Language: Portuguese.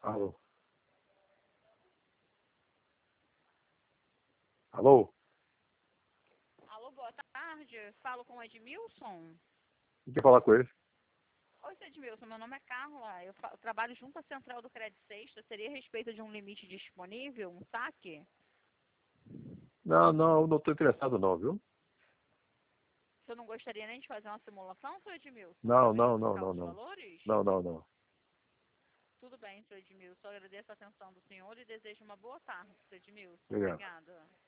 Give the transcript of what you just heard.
Alô? Alô? Alô, boa tarde. Falo com o Edmilson. Quer falar com ele? Oi, seu Edmilson. Meu nome é Carla. Eu trabalho junto à Central do Crédito Sexta. Seria a respeito de um limite disponível, um saque? Não estou interessado não, viu? Você não gostaria nem de fazer uma simulação, seu Edmilson? Não, Para não, não, verificar não, os não. valores? Não. Tudo bem, seu Edmilson. Eu agradeço a atenção do senhor e desejo uma boa tarde, seu Edmilson. Obrigado. Obrigada.